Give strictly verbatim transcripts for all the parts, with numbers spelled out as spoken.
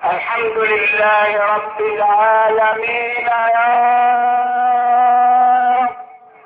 الحمد لله رب العالمين يا رب.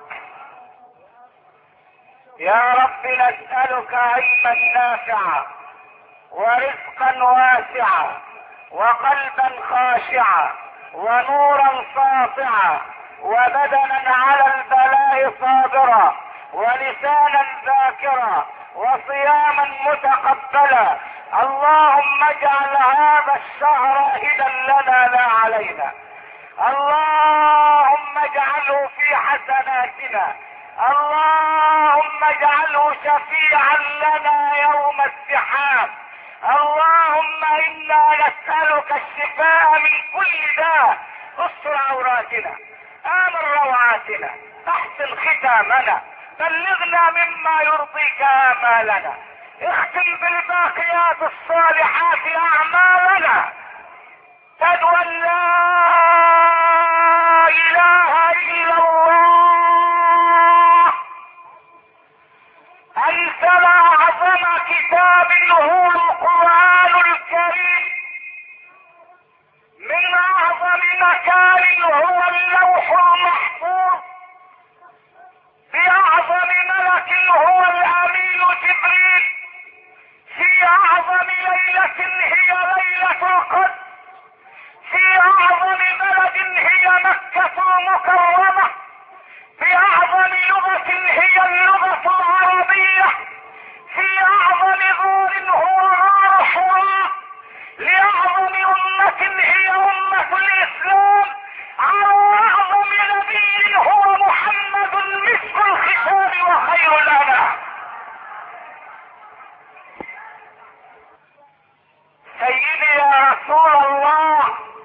يا رب نسألك علما نافعا ورزقا واسعا وقلبا خاشعا ونورا ساطعا وبدنا على البلاء صابرا ولسانا ذاكرا وصياما متقبلا. اللهم اجعل هذا الشهر هدى لنا لا علينا. اللهم اجعله في حسناتنا. اللهم اجعله شفيعا لنا يوم الزحام. اللهم انا نسألك الشفاء من كل داء. استر عوراتنا، امن روعاتنا، احسن ختامنا، بلغنا مما يرضيك امالنا، اختم بالباقيات الصالحات اعمالنا. اشهد ان لا اله الا الله. انزل اعظم كتاب هو القرآن الكريم، من اعظم مكان هو اللوح المحفوظ، باعظم ملك هو الامين جبريل، في اعظم ليلة هي ليلة القدر، في اعظم بلد هي مكة المكرمة، في اعظم لغة هي اللغة العربية، في اعظم غار هو غار حراء، لاعظم امة هي امة الاسلام، على اعظم نبي هو محمد مسك الختام وخير الانام. سيدي يا رسول الله،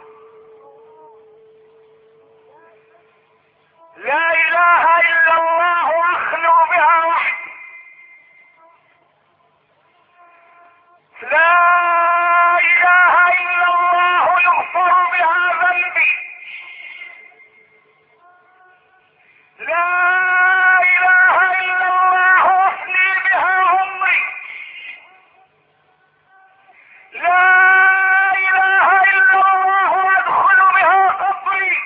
لا اله الا الله اخلو بها وحدي، لا اله الا الله يغفر بها ذنبي، لا اله الا الله افني بها عمري، لا اله الا الله ادخل بها قبري،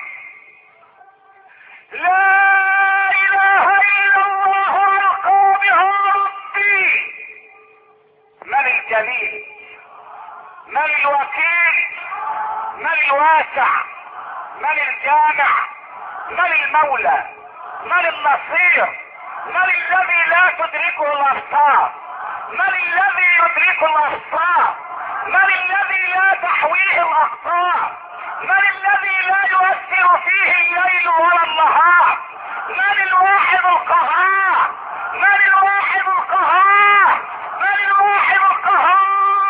لا اله الا الله القى بها ربي. من الجليل، من الوكيل، من الواسع، من الجامع، من المولى، من النصير، من الذي لا تدركه الابصار، من الذي يدرك الابصار، من الذي لا تحويه الاقطار، من الذي لا يؤثر فيه الليل ولا النهار، من الواحد القهار، من الواحد القهار، من الواحد القهار.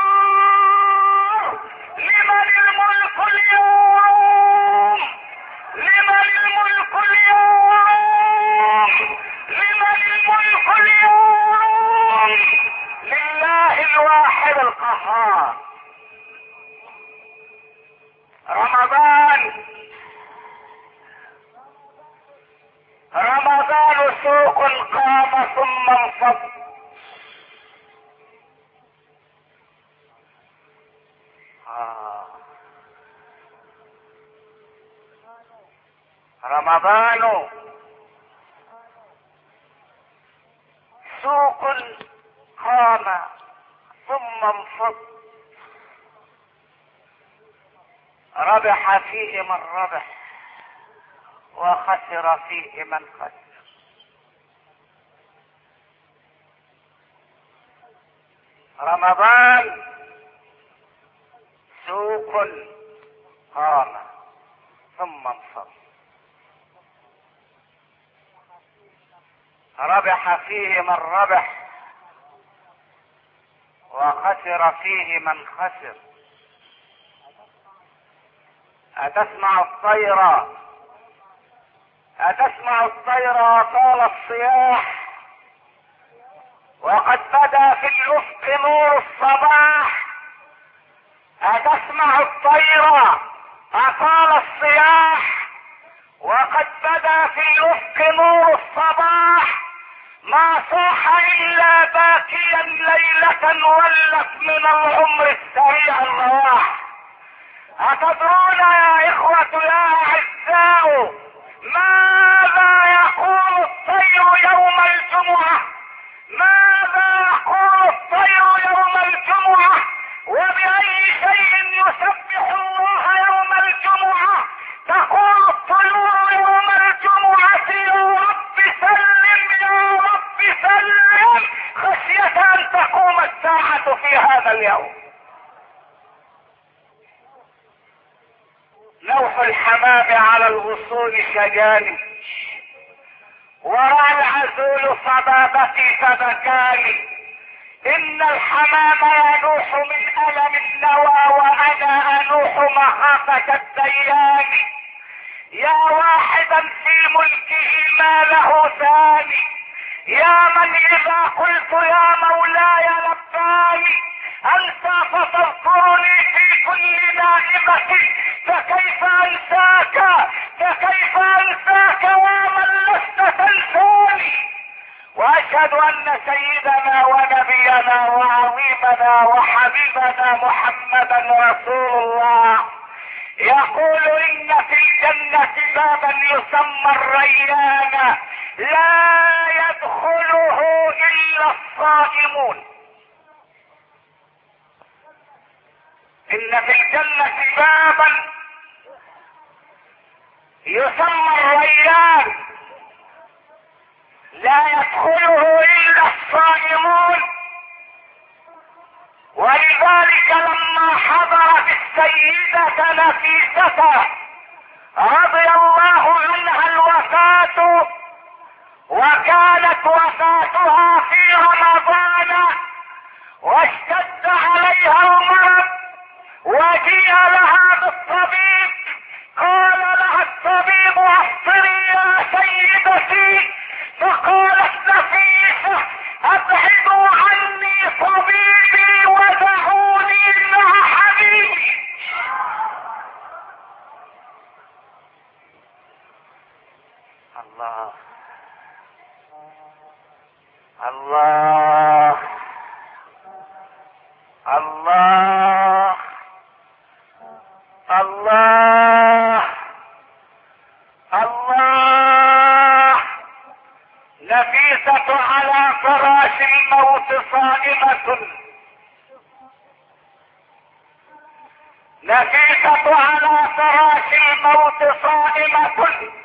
لمن الملك اليوم، لمن الملك اليوم، لمن الملك اليوم، لله الواحد القهار. رمضان، رمضان سوق قام ثم انفض. آه. رمضان سوق قام ثم انفض، ربح فيه من ربح وخسر فيه من خسر. رمضان سوق قام ثم انفض، ربح فيه من ربح وخسر فيه من خسر. أتسمع الطير، أتسمع الطير طال الصياح، وقد بدا في الأفق نور الصباح. أتسمع الطير أطال الصياح، وقد بدا في الأفق نور الصباح. ما صاح إلا باكيا ليلة ولت من العمر السريع الرواح. أتدرون يا إخوة يا أعزاء ماذا يقول الطير يوم الجمعة؟ ماذا يقول الطير يوم الجمعة؟ وبأي شيء يسبح الله يوم الجمعة؟ تقول الطيور يوم الجمعة يا رب سلم يا رب سلم، خشية أن تقوم الساعة في هذا اليوم. نوح الحمام على الغصون شجاني، ورأى العزول صبابتي فبكاني. إن الحمام ينوح من ألم النوى وأنا أنوح مخافة الديان. يا واحدا في ملكه ما له ثاني، يا من إذا قلت يا مولاي لباني. أنت فتذكرني في كل نائبة، فكيف أنساك فكيف أنساك يا من لست تنساني. وأشهد أن سيدنا ونبينا وعظيمنا وحبيبنا محمدا رسول الله يقول إن في الجنة بابا يسمى الريان لا يدخله إلا الصائمون. إن في الجنة بابا يسمى الريان لا يدخله إلا الصائمون. ولذلك لما حضرت السيدة نفيسة رضي الله عنها الوفاة، وكانت وفاتها في رمضان، واشتد عليها المرض، وجيء لها بالطبيب، قال لها الطبيب افطري يا سيدتي، فقالت نفيسة ابعدوا عني طبيبي ودعوني مع حبيبي. الله الله الله الله الله. نفيسة على فراش الموت صائمة، نفيسة على فراش الموت صائمة.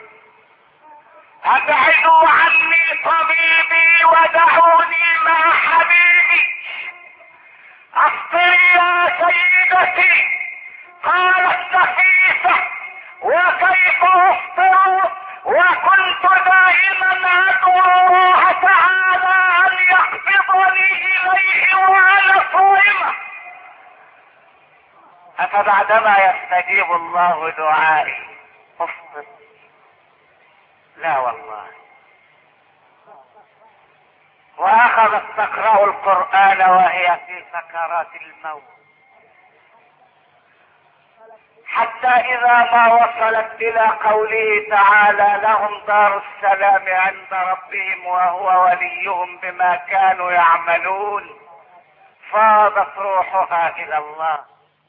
ابعدوا عني طبيبي ودعوني مع حبيبي. افطري يا سيدتي. قالت نفيسة وكيف افطر وكنت دائما ادعو الله تعالى ان يقبضني اليه وانا صائمة. افبعدما يستجيب الله دعائي افطر؟ لا والله. واخذت تقرأ القرآن وهي في سكرات الموت، حتى اذا ما وصلت الى قوله تعالى لهم دار السلام عند ربهم وهو وليهم بما كانوا يعملون، فاضت روحها الى الله.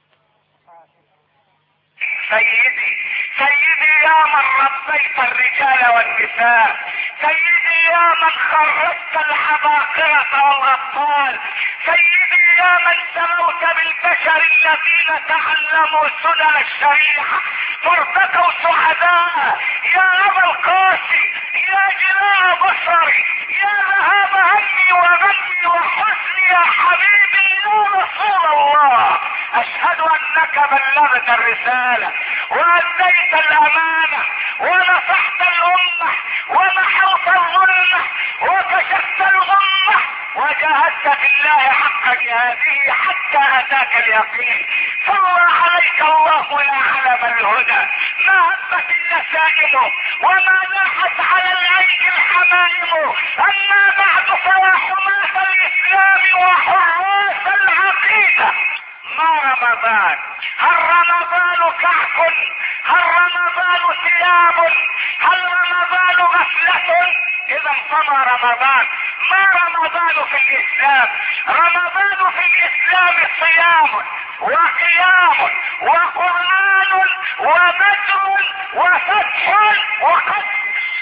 سيدي سيدي يا من ربيت الرجال والنساء، سيدي يا من خرجت العباقرة والأطفال، سيدي يا من سموت بالبشر الذين تعلموا سنن الشريعة فارتقوا سعداء. يا أبا القاسم، يا جلاء بصري، يا ذهاب همي وغمي وحزني، يا حبيبي يا رسول الله، أشهد أنك بلغت الرسالة وأديت الأمانة ونصحت الأمة ومحوت الظلمة وكشفت الغمة وجاهدت في الله حق جهاده حتى أتاك اليقين. صلى عليك الله يا علم الهدى. ما هبت النسائم وما لاحت على العيش الحمائم. أما بعد فيا حماة الإسلام وحراس العقيدة، ما رمضان؟ هل رمضان كعك؟ هل رمضان ثياب؟ هل رمضان غفلة؟ اذا فما رمضان. ما رمضان في الاسلام؟ رمضان في الاسلام صيام وقيام وقرآن وبدر وفتح وقدس.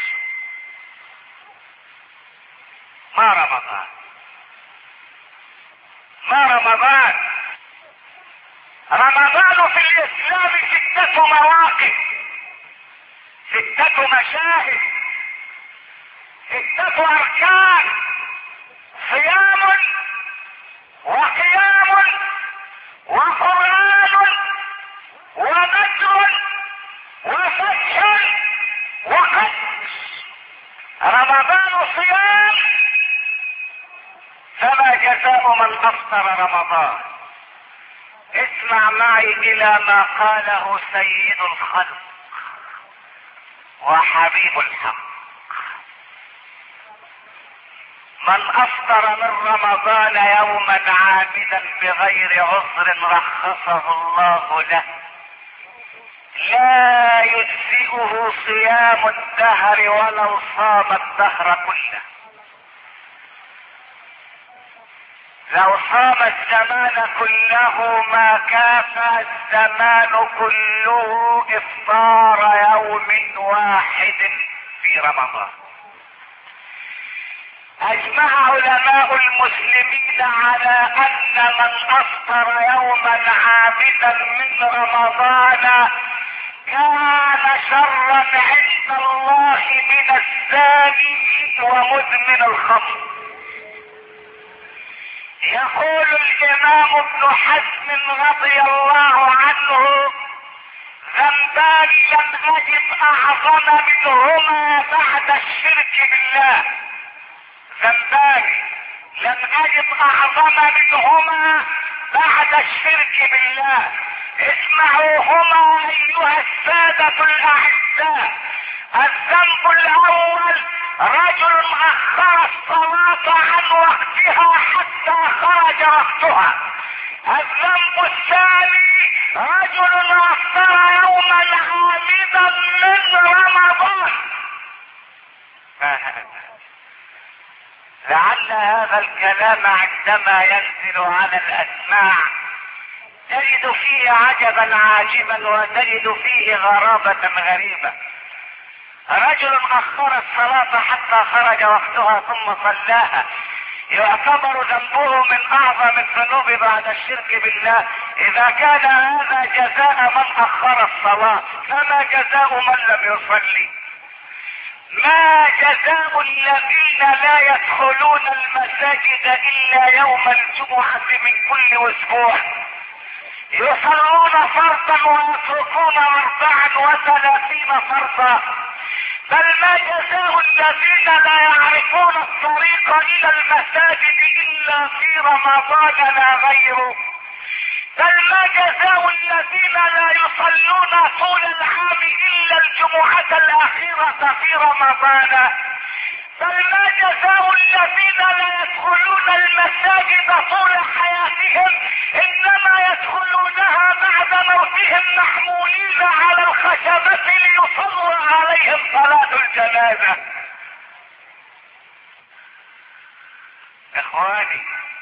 ما رمضان؟ ما رمضان؟ رمضان في الاسلام ستة مواقف، ستة مشاهد، ستة اركان: صيام وقيام وقرآن وبدر وفتح وقدس. رمضان صيام، فما جزاء من افطر رمضان؟ اسمع معي الى ما قاله سيد الخلق وحبيب الحق: من افطر من رمضان يوما عامدا بغير عذر رخصه الله له لا يجزئه صيام الدهر ولو صام الدهر كله. لو صام الزمان كله ما كافى الزمان كله افطار يوم واحد في رمضان. اجمع علماء المسلمين على ان من افطر يوما عامدا من رمضان كان شرا عند الله من الزاني ومدمن الخمر. يقول الامام ابن حزم رضي الله عنه: ذنبان لم اجد اعظم منهما بعد الشرك بالله. ذنبان لم اجد اعظم منهما بعد الشرك بالله. اسمعوا هما ايها السادة الاعزاء: الذنب الاول رجل اخر الصلاة عن وقتها حتى خرج وقتها. الذنب الثاني رجل افطر يوما عامدا من رمضان. لعل هذا الكلام عندما ينزل على الاسماع تجد فيه عجبا عاجبا وتجد فيه غرابة غريبة. رجل اخر الصلاة حتى خرج وقتها ثم صلاها يعتبر ذنبه من اعظم الذنوب بعد الشرك بالله. اذا كان هذا جزاء من اخر الصلاة فما جزاء من لم يصلي؟ ما جزاء الذين لا يدخلون المساجد الا يوم الجمعة من كل اسبوع يصلون فرضا ويتركون اربعا وثلاثين فرضا؟ بل ما جزاء الذين لا يعرفون الطريق الى المساجد الا في رمضان لا غيره؟ بل ما جزاء الذين لا يصلون طول العام الا الجمعة الاخيرة في رمضان؟ بل ما جزاء الذين لا يدخلون المساجد طول حياتهم انما يدخلونها بعد موتهم محمولين على الخشبة ليصلوا عليهم صلاة الجنازة؟ اخواني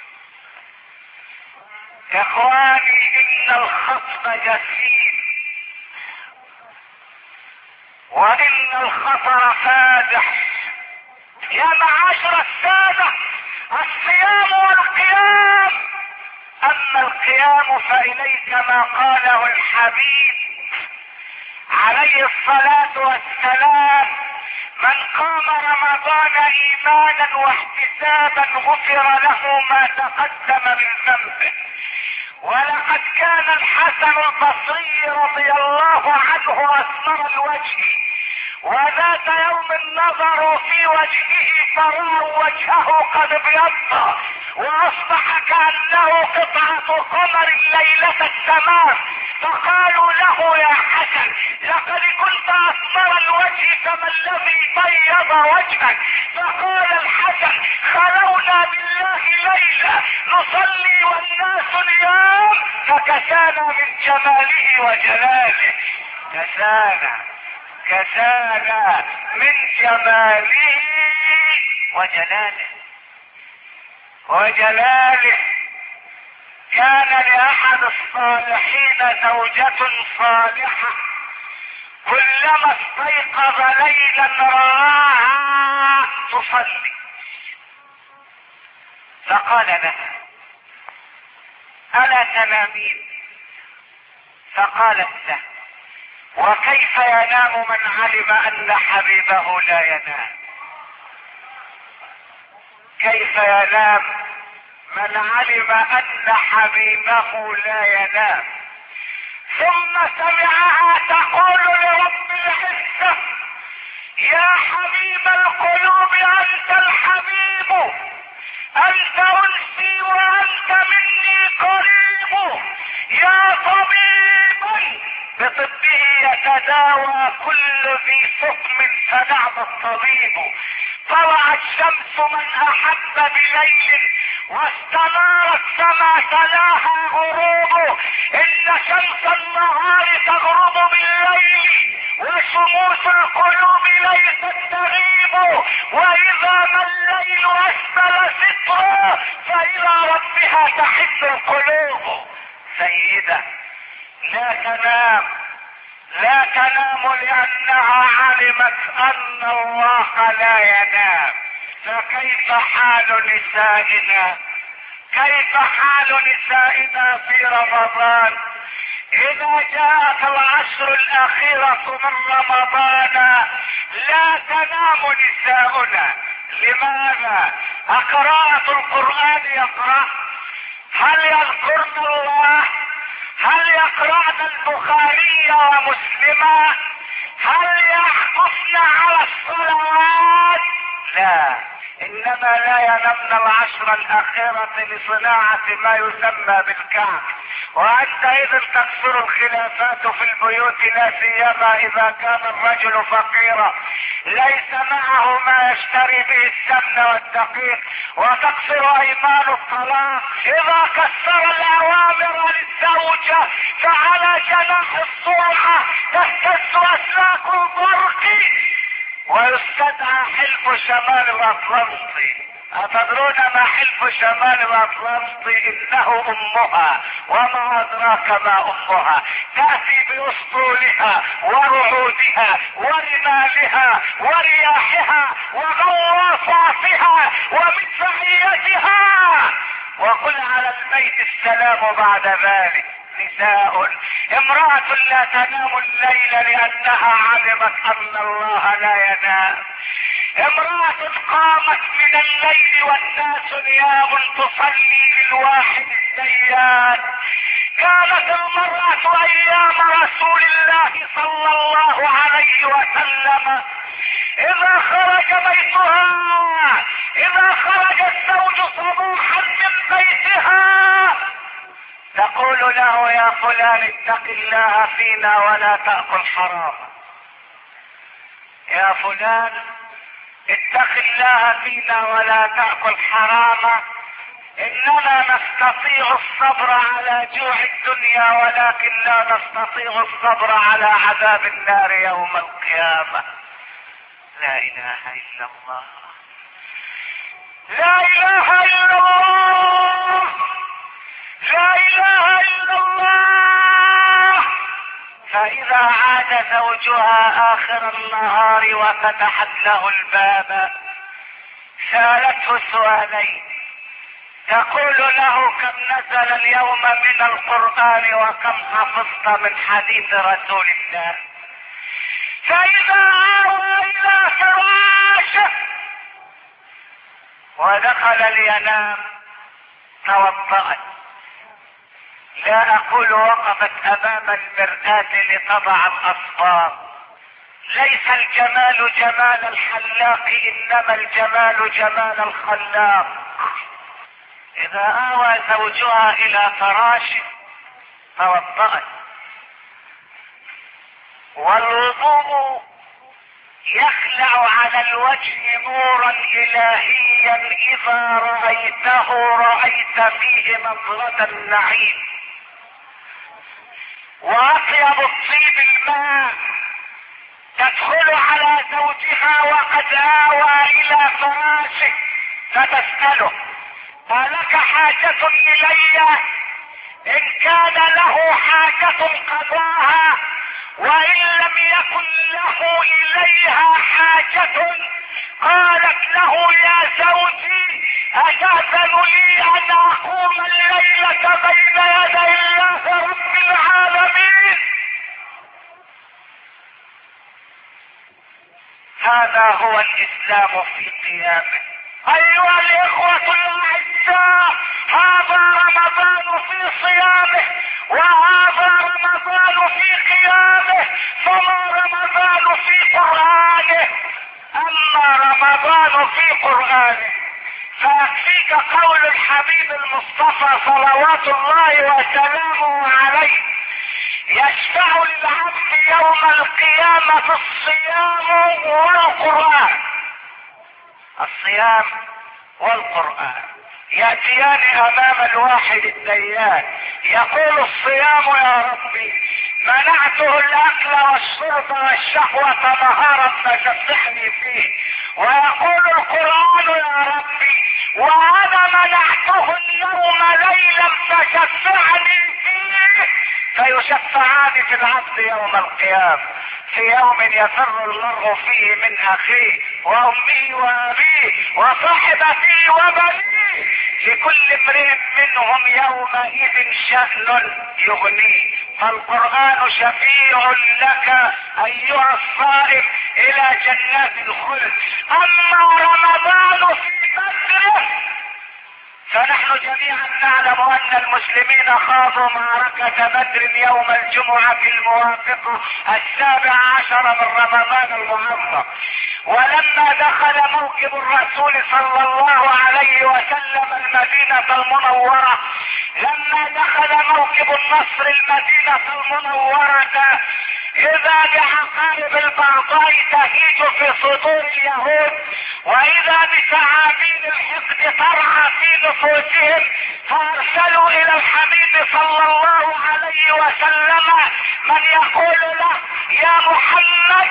اخواني ان الخصم جسيم وان الخطر فادح. يا معاشر السادة، الصيام والقيام. اما القيام فاليك ما قاله الحبيب عليه الصلاة والسلام: من قام رمضان ايمانا واحتسابا غفر له ما تقدم من ذنبه. ولقد كان الحسن البصري رضي الله عنه اسمر الوجه، وذات يوم نظروا في وجهه فرأوا وجهه قد ابيض واصبح كأنه قطعة قمر ليلة التمام. فقالوا له: يا حسن، لقد كنت اسمر الوجه وجهك ما الذي بيض وجهك؟ فقال الحسن خلونا بالله ليلة نصلي والناس نيام فكسانا من جماله وجلاله. كسانا كسانا من جماله وجلاله وجلاله. كان لأحد الصالحين زوجة صالحة كلما استيقظ ليلا رآها تصلي فقال لها ألا تنامين؟ فقالت له وكيف ينام من علم أن حبيبه لا ينام؟ كيف ينام من علم أن حبيبه لا ينام؟ ثم سمعها تقول لرب العزة يا حبيب القلوب أنت الحبيب، أنت أنسي وأنت مني قريب، يا طبيب بطبه يتداوى كل ذي سقم فنعم الطبيب. طلعت شمس من أحب بليل واستنارت فما تلاها غروب. إن شمس النهار تغرب بالليل وشموس القلوب ليست تغيب، وإذا ما الليل أسفل سترا فإلى ربها تحن القلوب. سيدة لا تنام لا تنام لأنها علمت أن الله لا ينام. فكيف حال نسائنا كيف حال نسائنا في رمضان إذا جاءت العشر الأخيرة من رمضان؟ لا تنام نساؤنا. لماذا؟ أقراءة القرآن يقرأ؟ هل يذكرن الله؟ هل يقرأن البخاري ومسلما؟ هل يحقفن على الصلوات؟ لا، انما لا ينمن العشر الاخيرة لصناعة ما يسمى بالكعك، وعندئذ تكثر الخلافات في البيوت، لا سيما اذا كان الرجل فقيرا ليس معه ما يشتري به السمن والدقيق، وتكثر ايمان الطلاق. اذا كسر الاوامر للزوجة فعلى جناح الصلحة تهتز اسلاك البرق ويستدعى حلف شمال الاطلنطي. أتدرون ما حلف شمال الاطلنطي؟ انه امها، وما ادراك ما امها. تأتي باسطولها ورعودها ورمالها ورياحها وغواصاتها ومدفعيتها، وقل على البيت السلام بعد ذلك. نساء امرأة لا تنام الليل لأنها علمت أن الله لا ينام. امرأة قامت من الليل والناس نيام تصلي للواحد الديان. كانت المرأة أيام رسول الله صلى الله عليه وسلم إذا خرج بيتها إذا خرج الزوج صباحا من بيتها تقول له يا فلان اتق الله فينا ولا تأكل حراما. يا فلان اتق الله فينا ولا تأكل حراما. اننا نستطيع الصبر على جوع الدنيا ولكن لا نستطيع الصبر على عذاب النار يوم القيامة. لا اله الا الله لا اله الا الله لا اله الا الله. فاذا عاد زوجها اخر النهار وفتحت له الباب سالته سؤالين، تقول له كم نزل اليوم من القرآن وكم حفظت من حديث رسول الله. فاذا آوى الى فراشه ودخل لينام توضأت. لا اقول وقفت امام المرآة لتضع الاصفار. ليس الجمال جمال الحلاق انما الجمال جمال الخلاق. اذا اوى زوجها الى فراشه توضأت. والوضوء يخلع على الوجه نورا الهيا اذا رأيته رأيت فيه نظرة النعيم. واطيب الطيب الماء تدخل على زوجها وقد آوى الى فراشه فتسأله: ألك حاجة الي؟ ان كان له حاجة قضاها، وان لم يكن له اليها حاجة قالت له: يا زوجي أتأذن لي ان اقوم الليلة بين يدي الله رب العالمين؟ هذا هو الاسلام في قيامه. ايها الاخوة الاعزاء، هذا رمضان في صيامه، وهذا رمضان في قيامه، فما رمضان في قرآنه. اما رمضان في قرآنه فيكفيك قول الحبيب المصطفى صلوات الله وسلامه عليه: يشفع للعبد يوم القيامة الصيام والقرآن. الصيام والقرآن يأتيان امام الواحد الديان، يقول الصيام: يا ربي منعته الاكل والشرب والشهوة نهارا فشفعني فيه. ويقول القرآن: يا ربي وانا منعته النوم ليلا فشفعني فيه. فيشفعان في العبد يوم القيامة، في يوم يفر المرء فيه من اخيه وامه وابيه وصاحبته وبنيه، لكل امرئ منهم يومئذ شأن يغنيه. فالقرآن شفيع لك ايها الصائم الى جنات الخلد. اما رمضان في بدره فنحن جميعا نعلم ان المسلمين خاضوا معركة بدر يوم الجمعة الموافق السابع عشر من رمضان المعظم. ولما دخل موكب الرسول صلى الله عليه وسلم المدينة المنورة، لما دخل موكب النصر المدينة المنورة، اذا بعقارب البغضاء تهيج في صدور اليهود، واذا بثعابين الحقد ترعى في نفوسهم، فارسلوا الى الحبيب صلى الله عليه وسلم من يقول له: يا محمد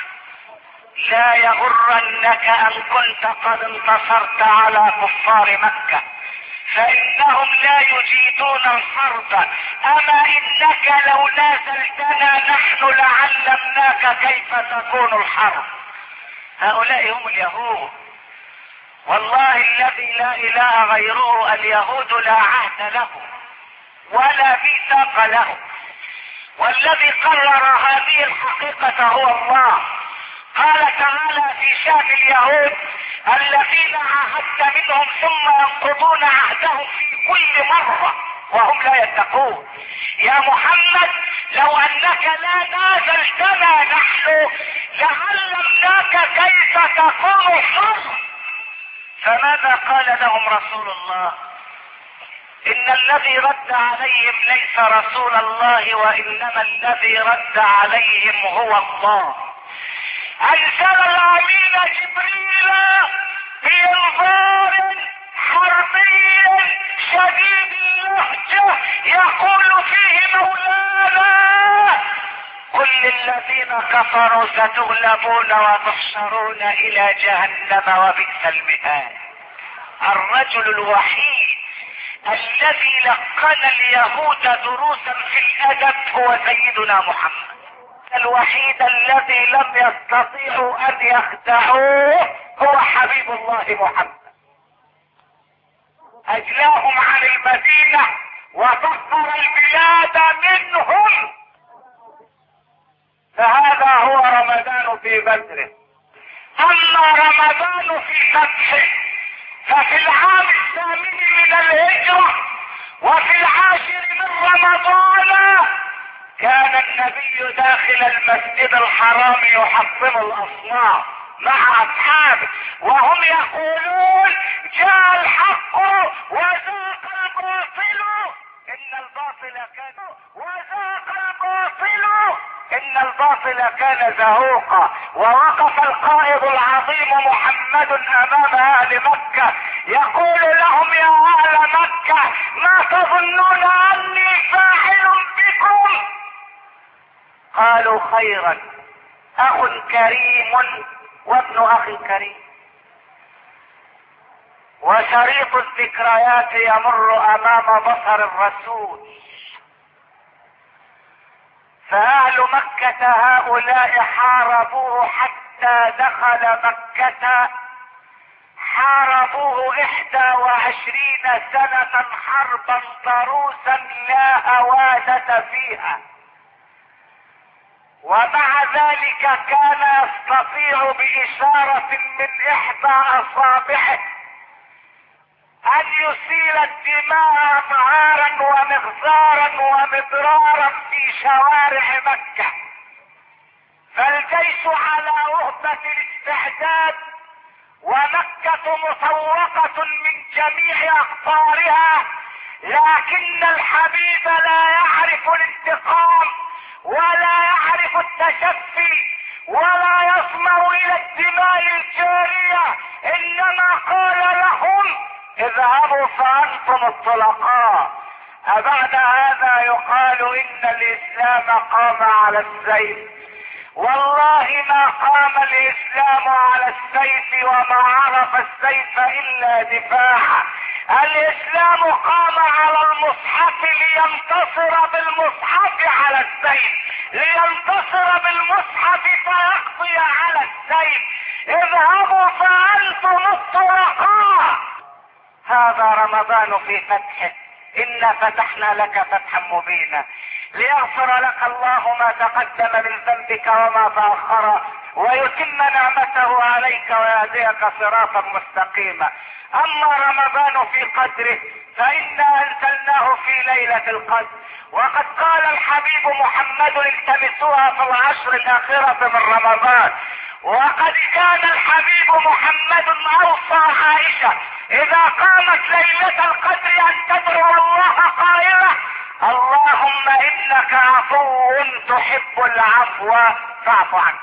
لا يغرنك ان كنت قد انتصرت على كفار مكة، فانهم لا يجيدون الحرب، اما انك لو نازلتنا نحن لعلمناك كيف تكون الحرب. هؤلاء هم اليهود، والله الذي لا اله غيره اليهود لا عهد له ولا ميثاق له، والذي قرر هذه الحقيقة هو الله. قال تعالى في شأن اليهود: الذين عاهدت منهم ثم ينقضون عهدهم في كل مرة وهم لا يتقون. يا محمد لو انك لا نازلتنا نحن لعلمناك كيف تكون الحرب. فماذا قال لهم رسول الله؟ ان الذي رد عليهم ليس رسول الله، وانما الذي رد عليهم هو الله. انزل الامين جبريل بانذار حربي شديد اللهجة يقول فيه: مولانا قل للذين كفروا ستغلبون وتحشرون الى جهنم وبئس المهاد. الرجل الوحيد الذي لقن اليهود دروسا في الادب هو سيدنا محمد، الوحيد الذي لم يستطيعوا ان يخدعوه هو حبيب الله محمد. اجلاهم عن المدينة وطهر البلاد منهم. فهذا هو رمضان في بدره. اما رمضان في فتحه ففي العام الثامن من الهجرة وفي العاشر من رمضان كان النبي داخل المسجد الحرام يحطم الاصنام مع اصحابه، وهم يقولون: جاء الحق وزاق الباطل ان الباطل كان وزاق الباطل ان الباطل كان زهوقا. ووقف القائد العظيم محمد امام اهل مكة يقول لهم: يا اهل مكة، ما تظنون اني فاعل بكم؟ قالوا: خيرا، اخ كريم وابن اخ كريم. وشريط الذكريات يمر امام بصر الرسول، فاهل مكة هؤلاء حاربوه حتى دخل مكة، حاربوه احدى وعشرين سنة حربا ضروسا لا هوادة فيها، ومع ذلك كان يستطيع بإشارة من احدى اصابعه ان يسيل الدماء انهارا ومغزارا ومضرارا في شوارع مكة. فالجيش على وهبة الاستعداد، ومكة مطوقة من جميع اقطارها، لكن الحبيب لا يعرف الانتقام ولا يعرف التشفي ولا يصمر الى الدماء الجارية، انما قال لهم: اذهبوا فانتم الطلقاء. أبعد هذا يقال ان الاسلام قام على السيف؟ والله ما قام الاسلام على السيف، وما عرف السيف الا دفاعا. الاسلام قام على المصحف لينتصر بالمصحف على السيف، لينتصر بالمصحف فيقضي على السيف. اذهبوا فانتم الطلقاء. هذا رمضان في فتحه، إنا فتحنا لك فتحا مبينا ليغفر لك الله ما تقدم من ذنبك وما تأخر، ويتم نعمته عليك ويهديك صراطا مستقيما. أما رمضان في قدره فإنا أنزلناه في ليلة القدر، وقد قال الحبيب محمد: التمسوها في العشر الأخيرة من رمضان. وقد كان الحبيب محمد أوصى عائشة إذا قامت ليلة القدر أن تدعو الله قائلة: اللهم إنك عفو تحب العفو فاعف عنه.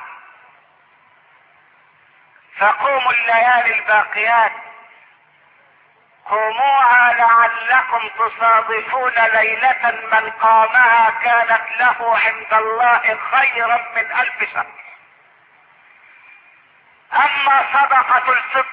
فقوموا الليالي الباقيات، قوموها لعلكم تصادفون ليلة من قامها كانت له عند الله خيرا من ألف شهر. أما صدقة الفطر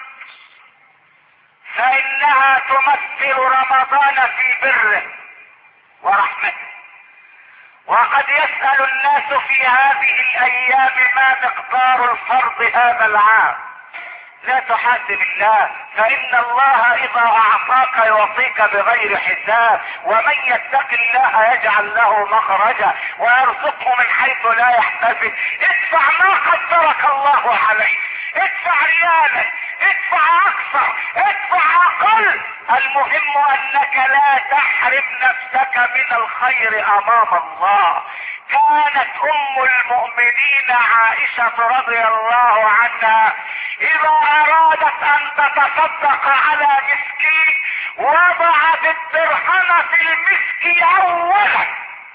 فإنها تمثل رمضان في بره ورحمته. وقد يسأل الناس في هذه الأيام ما مقدار الفرض هذا العام. لا تحاسب الله، فإن الله إذا أعطاك يعطيك بغير حساب. ومن يتق الله يجعل له مخرجا ويرزقه من حيث لا يحتسب. ادفع ما قدرك الله عليه، ادفع ريالا، ادفع أكثر، ادفع أقل، المهم أنك لا تحرم نفسك من الخير أمام الله. كانت أم المؤمنين عائشة رضي الله عنها إذا أرادت أن تتصدق على مسكين وضعت الدرهم في المسك أولا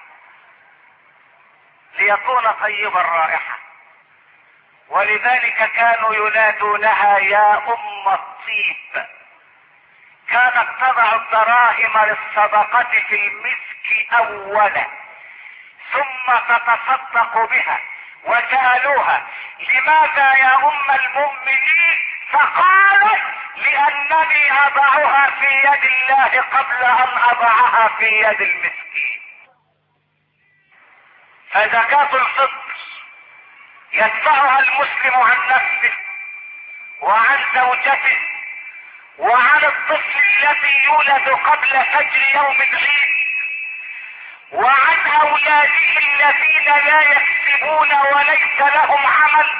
ليكون طيب الرائحة، ولذلك كانوا ينادونها يا أم الطيب. كانت تضع الدراهم للصدقة في المسك أولا ثم تتصدق بها. وسألوها: لماذا يا أم المؤمنين؟ فقالت: لأنني أضعها في يد الله قبل أن أضعها في يد المسكين. فزكاة الفطر يدفعها المسلم عن نفسه وعن زوجته وعن الطفل الذي يولد قبل فجر يوم العيد وعن أولاده الذين لا يكسبون وليس لهم عمل.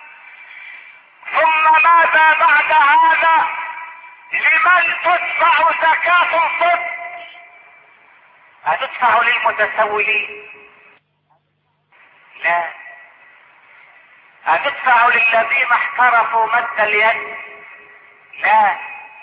ثم ماذا بعد هذا؟ لمن تدفع زكاة الفطر؟ أتدفع للمتسولين؟ لا. أتدفع للذين احترفوا مد اليد؟ لا.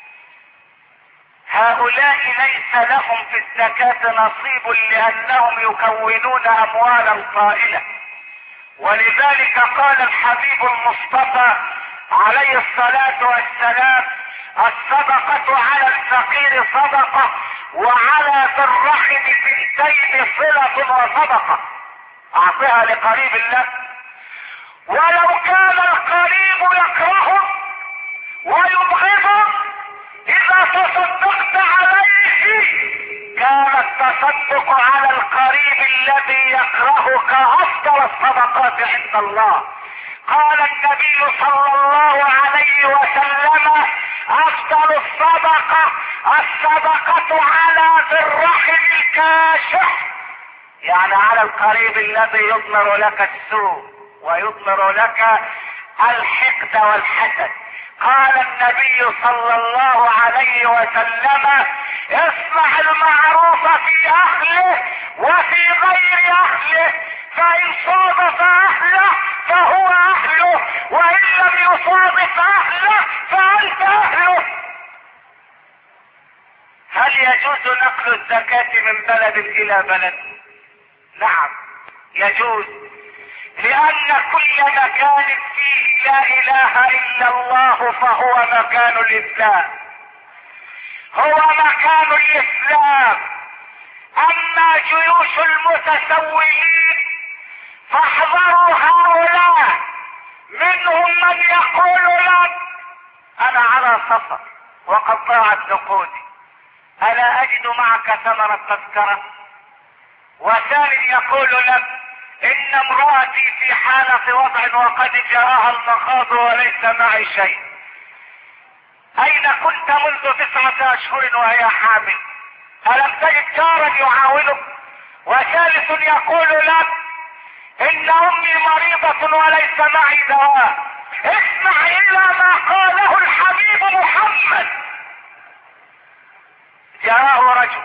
هؤلاء ليس لهم في الزكاة نصيب لأنهم يكونون أموالا طائلة، ولذلك قال الحبيب المصطفى عليه الصلاة والسلام: الصدقة على الفقير صدقة، وعلى ذي الرحم بنتين صلة وصدقة. اعطها لقريب لك، ولو كان القريب يكرهه ويبغضه اذا تصدقت عليه كان التصدق على القريب الذي يكرهك افضل الصدقات عند الله. قال النبي صلى الله عليه وسلم: افضل الصدقة الصدقة على ذي الرحم الكاشح، يعني على القريب الذي يضمر لك السوء ويضمر لك الحقد والحسد. قال النبي صلى الله عليه وسلم: اصنع المعروف في اهله وفي غير اهله، فان صادف اهله فهو اهله، وان لم يصادف اهله فانت اهله. هل يجوز نقل الزكاة من بلد الى بلد؟ نعم يجوز، لان كل مكان فيه لا اله الا الله فهو مكان الاسلام، هو مكان الاسلام. اما جيوش المتسولين فاحذروا هؤلاء، منهم من يقول لك: انا على سفر وقد ضاعت نقودي، الا اجد معك ثمن التذكرة؟ وثاني يقول لك: ان امرأتي في حالة وضع وقد جاءها المخاض وليس معي شيء. اين كنت منذ تسعة اشهر وهي حامل؟ الم تجد جارا يعاونك؟ وثالث يقول لك: ان امي مريضة وليس معي دواء. اسمع الى ما قاله الحبيب محمد. جاءه رجل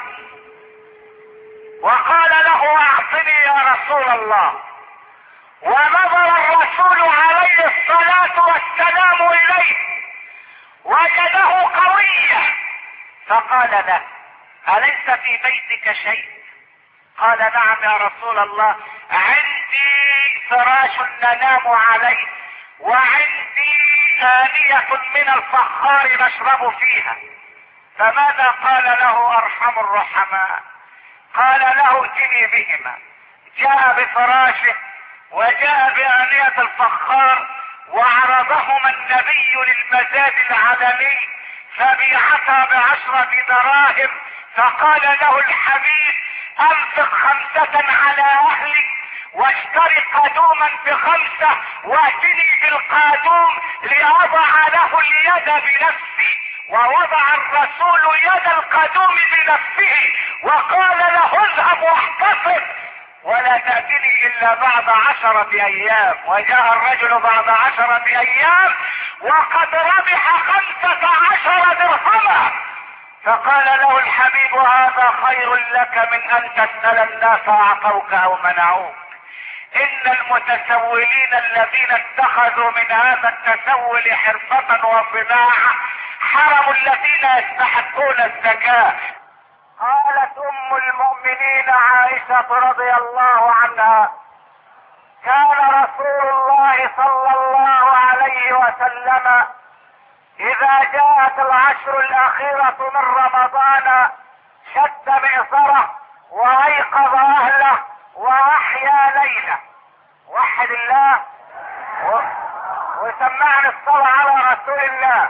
وقال له: اعطني يا رسول الله. ونظر الرسول عليه الصلاة والسلام اليه وجده قويا، فقال له: اليس في بيتك شيء؟ قال: نعم يا رسول الله، عندي فراش ننام عليه، وعندي آنية من الفخار نشرب فيها. فماذا قال له ارحم الرحماء؟ قال له: ائتني بهما. جاء بفراشه وجاء بآنية الفخار وعرضهما النبي للمزاد العالمي، فبيعتا بعشرة دراهم. فقال له الحبيب: انفق خمسة على اهلك، واشتري قادوما بخمسة، واتني بالقادوم لأضع له اليد بنفسي. ووضع الرسول يد القدوم بنفسه وقال له: اذهب واحتفظ ولا تأتني الا بعد عشرة ايام. وجاء الرجل بعد عشرة ايام وقد ربح خمسة عشر درهما. فقال له الحبيب: هذا خير لك من ان تسأل الناس اعطوك او منعوك. ان المتسولين الذين اتخذوا من هذا التسول حرفة وصناعة حرموا الذين يستحقون الزكاة. قالت ام المؤمنين عائشة رضي الله عنها: كان رسول الله صلى الله عليه وسلم اذا جاءت العشر الاخيرة من رمضان شد مئزره وايقظ اهله واحيا ليله. وحد الله و... وسمعنا الصلاة على رسول الله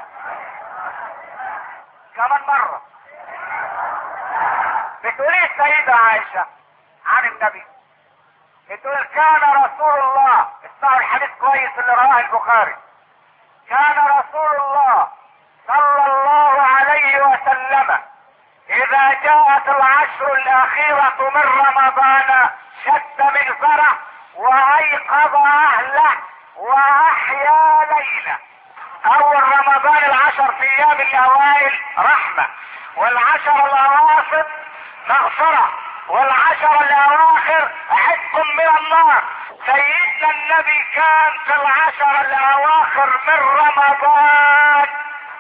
كمان مرة. بتقول ايه السيدة عائشة عن النبي؟ بتقول: كان رسول الله، اسمعوا الحديث كويس اللي رواه البخاري، كان رسول الله صلى الله عليه وسلم اذا جاءت العشر الاخيرة من رمضان شد مئزره وايقظ اهله واحيا ليله. اول رمضان العشر في ايام الاوائل رحمة، والعشر الاواخر مغفرة، والعشر الاواخر عتق من النار. سيدنا النبي كان في العشر الاواخر من رمضان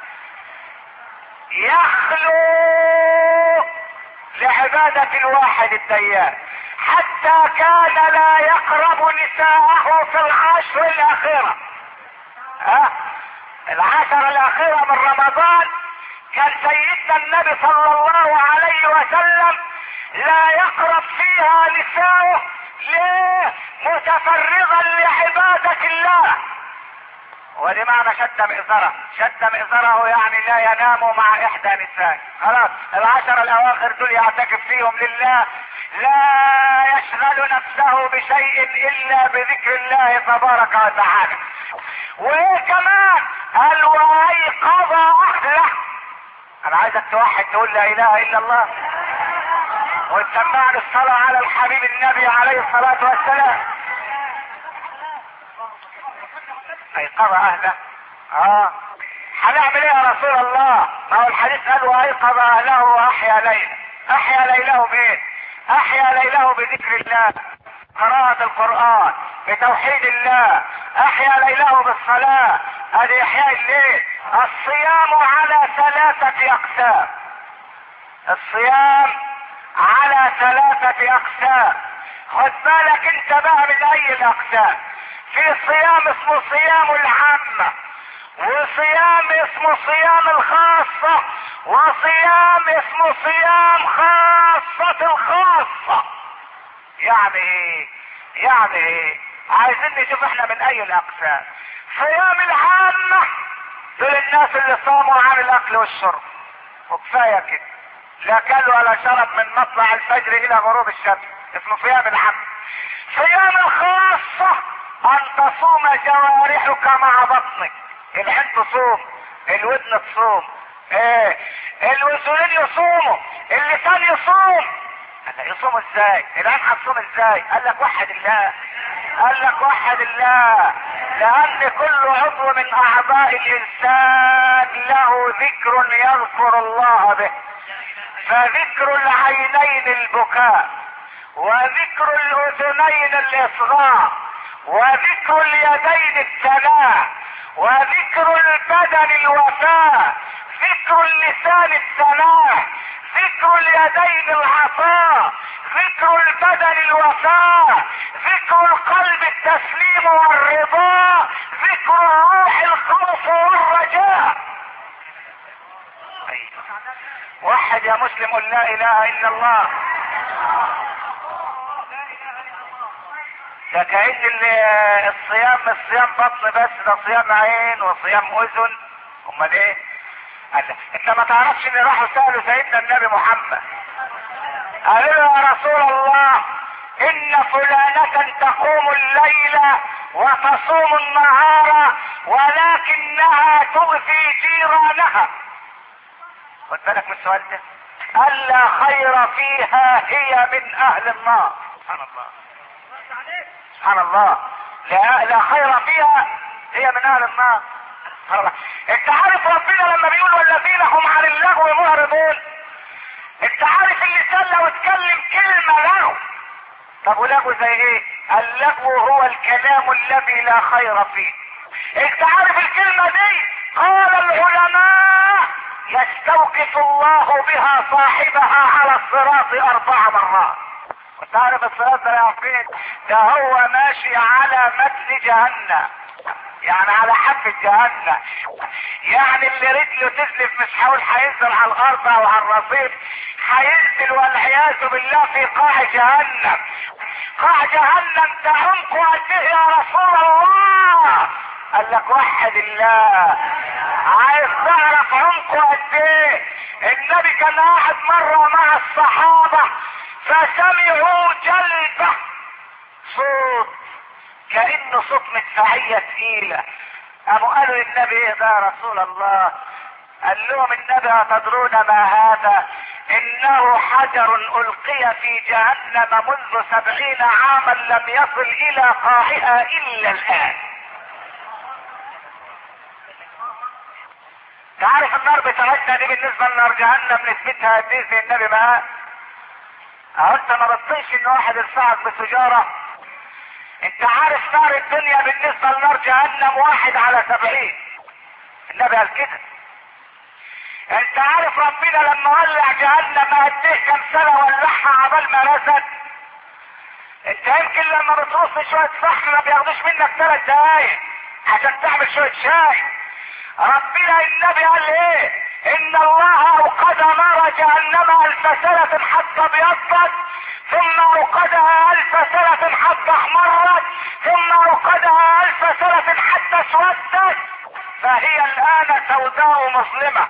يخلو لعبادة الواحد الديان، حتى كان لا يقرب نساءه في العشر الاخيرة. ها العشر الاخيرة من رمضان كان سيدنا النبي صلى الله عليه وسلم لا يقرب فيها نساءه. ليه؟ متفرغا لعبادة الله. ودي معنى شد مئزره. شد مئزره يعني لا ينام مع احدى نساء. خلاص العشر الاواخر دول يعتكف فيهم لله، لا يشغل نفسه بشيء الا بذكر الله تبارك وتعالى. وايه كمان؟ قال وايقظ اهله. انا عايزك توحد تقول لا اله الا الله وتسمعني الصلاة على الحبيب النبي عليه الصلاة والسلام. ايقظ اهله. اه هنعمل ايه يا رسول الله؟ ما هو الحديث قال وايقظ اهله واحيا ليله. احيا ليله بايه؟ احيا ليله بذكر الله، قراءة القرآن، بتوحيد الله. احيا ليله بالصلاة، ادي احياء الليل. الصيام على ثلاثة اقسام. الصيام على ثلاثة اقسام. خد بالك انت بقى من اي الاقسام. في صيام اسمه صيام العامة، وصيام اسمه صيام الخاصة، وصيام اسمه صيام خاصة الخاصة. يعني ايه؟ يعني ايه؟ عايزين نشوف احنا من اي الاقسام. صيام العامة دول الناس اللي صاموا عن الاكل والشرب وكفاية كده، لا كل ولا شرب من مطلع الفجر الى غروب الشمس، اسمه صيام العامة. صيام الخاصة ان تصوم جوارحك مع بطنك. العين تصوم، الودن تصوم، ايه الوزنين يصوموا، اللسان يصوم. قال يصوم ازاي؟ العين هتصوم ازاي؟ قال لك وحد الله. قال لك وحد الله، لان كل عضو من اعضاء الانسان له ذكر يذكر الله به. فذكر العينين البكاء، وذكر الاذنين الاصغاء، وذكر اليدين الثناء، وذكر البدن الوفاء، ذكر اللسان الثناء، ذكر اليدين العطاء، ذكر البدن الوفاء، ذكر القلب التسليم والرضا، ذكر الروح الخوف والرجاء. وحد يا مسلم قل لا اله الا الله. ده كأن الصيام مش صيام بطن بس، ده صيام عين وصيام اذن. امال ايه؟ قال انت ما تعرفش ان راحوا سألوا سيدنا النبي محمد، قالوا له يا رسول الله ان فلانة تقوم الليل وتصوم النهار ولكنها تؤذي جيرانها. خد بالك من السؤال ده. قال لا خير فيها، هي من اهل النار. سبحان الله سبحان الله. لا, لا خير فيها، هي من اهل النار. انت عارف ربنا لما بيقول والذين هم عن اللغو معرضون، انت عارف اللسان لو اتكلم كلمة له. طب ولغو زي ايه؟ اللغو هو الكلام الذي لا خير فيه. انت عارف الكلمة دي قال العلماء يستوقف الله بها صاحبها على الصراط اربع مرات. وانت عارف الصراط ده يا فين؟ ده هو ماشي على متن جهنم، يعني على حافة جهنم. يعني اللي رجله تزلف مش حاول هينزل على الارض او على الرصيف، هينزل والعياذ بالله في قاع جهنم. قاع جهنم تعمق قد ايه يا رسول الله؟ قال لك وحد الله. عايز تعرف عمقه قد ايه؟ النبي كان قاعد مره مع الصحابه فسمعوا جلبه، صوت كأنه صوت مدفعية تقيلة. قاموا قالوا للنبي ايه ده يا رسول الله؟ قال لهم النبي أتدرون ما هذا؟ انه حجر القي في جهنم منذ سبعين عاما لم يصل الى قاعها الا الان. تعرف النار بتاعتنا دي بالنسبة لنار جهنم نسبتها قد ايه زي النبي ما قال؟ انت ما بتطيش ان واحد يرفعك بسجارة؟ انت عارف نار الدنيا بالنسبة لنار جهنم واحد على سبعين. النبي قال كده. انت عارف ربنا لما ولع جهنم قد ايه كم سنة ولعها عبال ما نزل؟ انت يمكن لما بترص شوية فحم ما بياخدوش منك ثلاث دقايق عشان تعمل شوية شاي. ربنا النبي قال ايه؟ ان الله اوقد نار جهنم الف سنة حتى ابيضت، ثم اوقدها الف سنة حتى احمرت، ثم اوقدها الف سنة حتى اسودت، فهي الان سوداء مظلمة.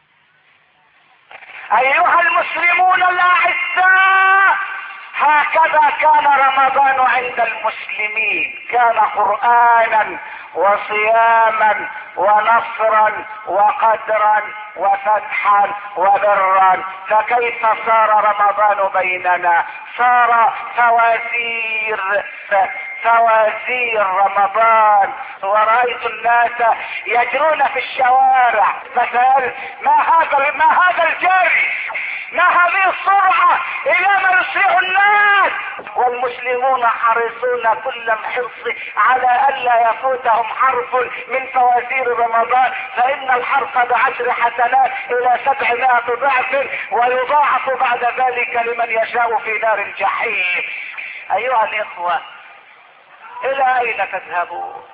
ايها المسلمون الاعزاء، هكذا كان رمضان عند المسلمين، كان قرآنا وصياما ونصرا وقدرا وفتحا وبرا. فكيف صار رمضان بيننا؟ صار فوازير فوازير رمضان. ورأيت الناس يجرون في الشوارع فسألت ما هذا ما هذا الجري؟ ما هذه السرعة؟ الى ما يسرع الناس؟ والمسلمون حريصون كل الحرص على الا يفوتهم حرف من فوازير رمضان، فان الحرف بعشر حسنات الى سبعمائة ضعف، ويضاعف بعد ذلك لمن يشاء في نار الجحيم. ايها الاخوة، الى اين تذهبون؟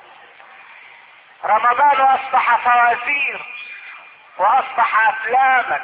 رمضان اصبح فوازير، واصبح افلاما،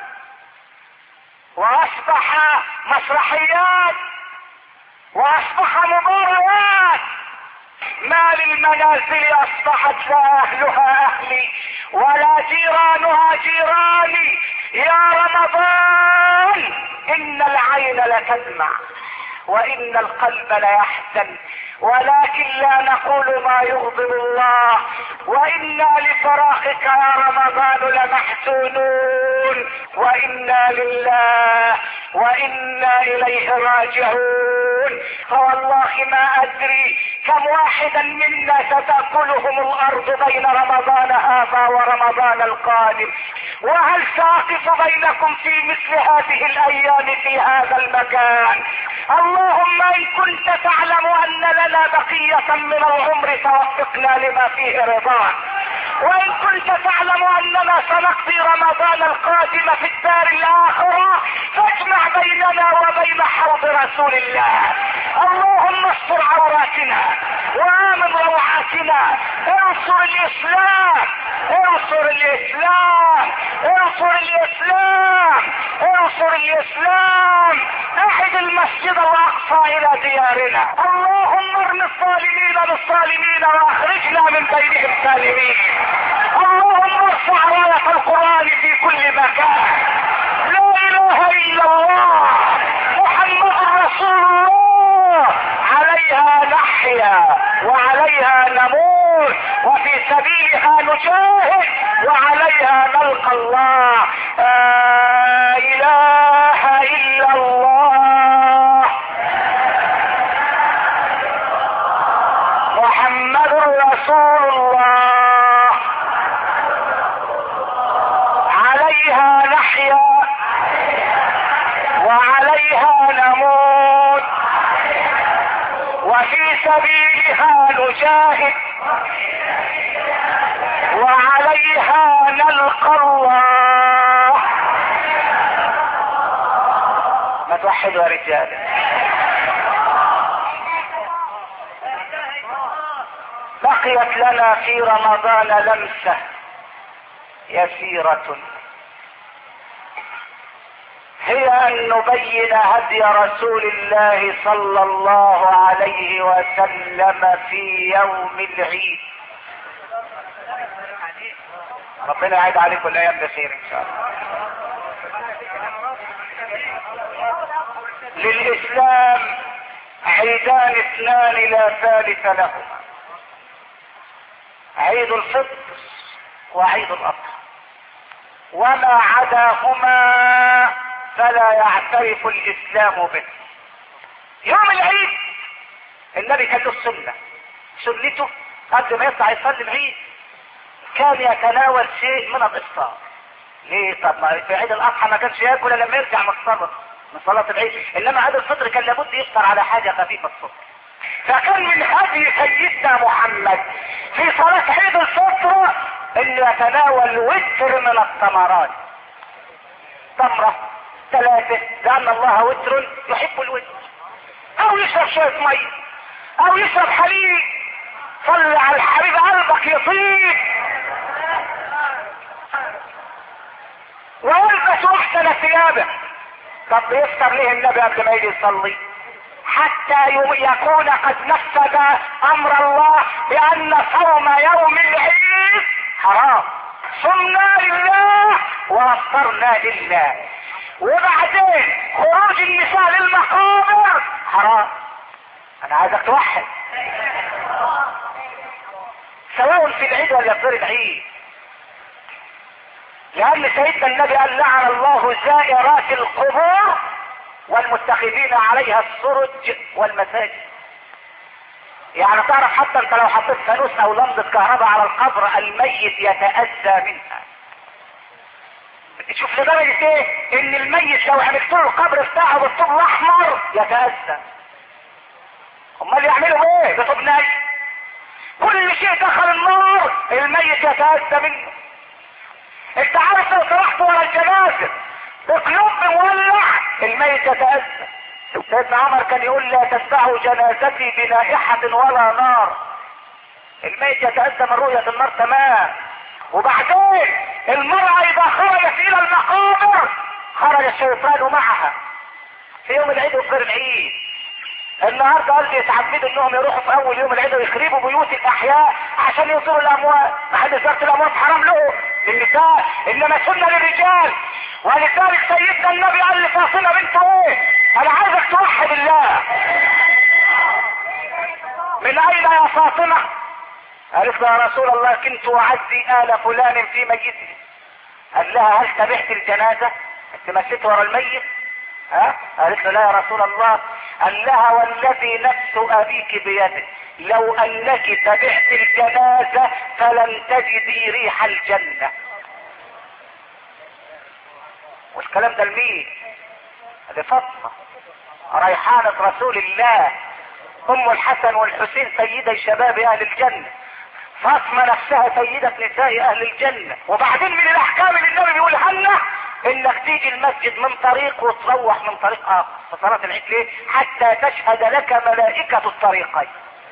واصبح مسرحيات، واصبح مباريات. ما للمنازل اصبحت لا اهلها اهلي ولا جيرانها جيراني. يا رمضان، ان العين لتدمع وان القلب ليحزن، ولكن لا نقول ما يغضب الله. وانا لفراقك يا رمضان لمحزونون، وانا لله وانا اليه راجعون. فوالله ما ادري كم واحدا منا ستأكلهم الارض بين رمضان هذا ورمضان القادم. وهل ساقف بينكم في مثل هذه الايام في هذا المكان؟ اللهم ان كنت تعلم ان لنا بقية من العمر توفقنا لما فيه رضاك، وان كنت تعلم اننا سنقضي رمضان القادم في الدار الاخرة فاجمع بيننا وبين حوض رسول الله. اللهم استر عوراتنا وامن روعاتنا، انصر الاسلام انصر الاسلام انصر الاسلام انصر الاسلام. اعد المسجد الاقصى الى ديارنا. اللهم ارم الظالمين بالظالمين واخرجنا من بينهم سالمين. اللهم ارفع راية القرآن في كل مكان. لا اله الا الله محمد رسول الله، عليها نحيا وعليها نموت وفي سبيلها نجاهد وعليها نلقى الله. لا اله الا الله محمد رسول الله، عليها نحيا وعليها نموت وفي سبيلها نجاهد وعليها نلقى الله. ما توحدوا يا رجال. بقيت لنا في رمضان لمسة يسيرة، هي ان نبين هدي رسول الله صلى الله عليه وسلم في يوم العيد. ربنا يعيد عليكم الايام بخير ان شاء الله. للاسلام عيدان اثنان لا ثالث لهما، عيد الفطر وعيد الاضحى، وما عداهما فلا يعترف الاسلام به. يوم العيد النبي كان له السنه، سنته قبل ما يطلع يصلي العيد كان يتناول شيء من الافطار. ليه؟ طب ما في عيد الاضحى ما كانش ياكل الا لما يرجع من الصلاه من صلاه العيد، انما عيد الفطر كان لابد يفطر على حاجه خفيفه الصبح. فكان من هدي سيدنا محمد في صلاه عيد الفطر انه يتناول وتر من الثمرات، تمره ثلاثه، لان الله وتر يحب الوتر. او يشرب شوية مية او يشرب حليب. صلي على الحبيب قلبك يطيب. ويلبس احسن ثيابه. طب بيفطر ليه النبي قبل ما يجي يصلي؟ حتى يكون قد نفذ امر الله بان صوم يوم العيد حرام. صمنا لله وافطرنا لله. وبعدين خروج النساء للمقابر حرام. انا عايزك توحد، سواء في العيد ولا في غير العيد. لان سيدنا النبي قال لعن الله زائرات القبور والمتخذين عليها السرج والمساجد. يعني تعرف حتى انت لو حطيت فانوس او لمبة كهرباء على القبر الميت يتأذى منها. شوف لدرجة ايه ان الميت لو عملت له القبر بتاعه بالطوب الاحمر يتأذى. امال يعملوا ايه بطوب ناي؟ كل شيء دخل النار الميت يتأذى منه. انت عارف لو طرحت ورا الجنازة بقلوب مولع الميت يتأذى. سيدنا عمر كان يقول لا تتبعوا جنازتي بنائحة ولا نار. الميت يتأذى من رؤية النار تمام. وبعدين المرأة اذا خرجت الى المقابر خرج الشيطان معها في يوم العيد وغير العيد. النهارده قال يتعمدوا انهم يروحوا في اول يوم العيد ويخربوا بيوت الاحياء عشان يوصلوا الاموات. ما حدش زارت الاموات حرام له للنساء، انما سنه للرجال. ولذلك سيدنا النبي قال لفاطمه بنته ايه؟ انا عايزك توحد الله. من اين يا فاطمه؟ قالت له يا رسول الله كنت اعزي ال فلان في ميته. قال لها هل تبعت الجنازه؟ انت مشيت ورا الميت؟ ها؟ قالت له لا يا رسول الله. قال لها والذي نفس ابيك بيده لو انك تبعت الجنازه فلن تجدي ريح الجنه. والكلام ده لمين؟ لفاطمه ريحانه رسول الله، ام الحسن والحسين سيدي شباب اهل الجنه. فاطمه نفسها سيده نساء اهل الجنه. وبعدين من الاحكام اللي النبي بيقولها لنا انك تيجي المسجد من طريق وتروح من طريق اخر في صلاه العيد. ليه؟ حتى تشهد لك ملائكه الطريقين.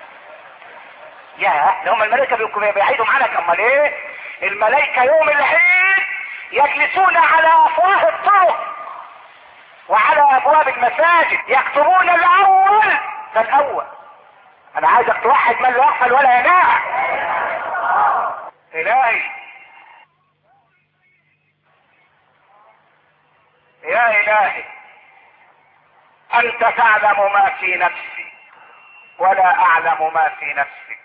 يا هم الملائكه بيبقوا بيعيدوا معانا. امال ايه؟ الملائكه يوم العيد يجلسون على افواه الطرق وعلى ابواب المساجد يكتبون الاول فالاول. انا عايزك توحد من لا يغفل ولا ينام. الهي يا الهي انت تعلم ما في نفسي ولا اعلم ما في نفسك.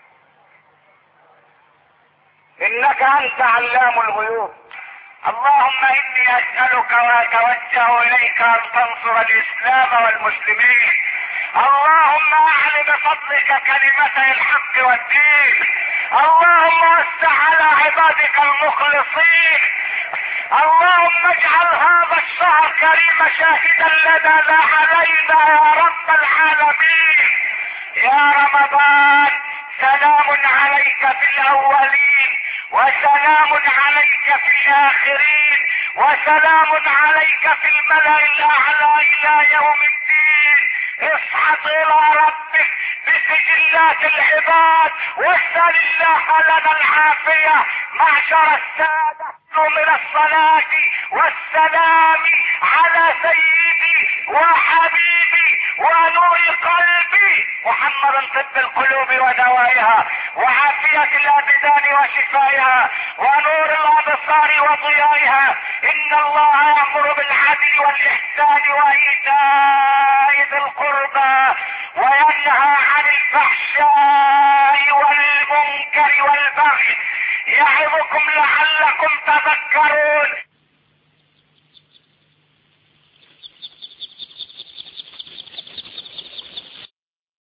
انك انت علام الغيوب. اللهم اني اسألك واتوجه اليك ان تنصر الاسلام والمسلمين. اللهم اعل بفضلك كلمتي الحق والدين. اللهم وسع على عبادك المخلصين. اللهم اجعل هذا الشهر كريم شاهدا لنا لا علينا يا رب العالمين. يا رمضان سلام عليك في الاولين وسلام عليك في الاخرين وسلام عليك في الملأ الاعلى الى يوم الدين. اصعد الى ربك بسجلات العباد واسأل الله لنا العافية. معشر السادة من الصلاة والسلام على سيدي وحبيبي ونور قلبي محمد طب القلوب ودوائها وعافية الابدان وشفائها ونور الابصار وضيائها. ان الله يأمر بالعدل والاحسان وايتاء ذي القربى وينهى عن الفحشاء والمنكر والبغي يعظكم لعلكم تذكرون.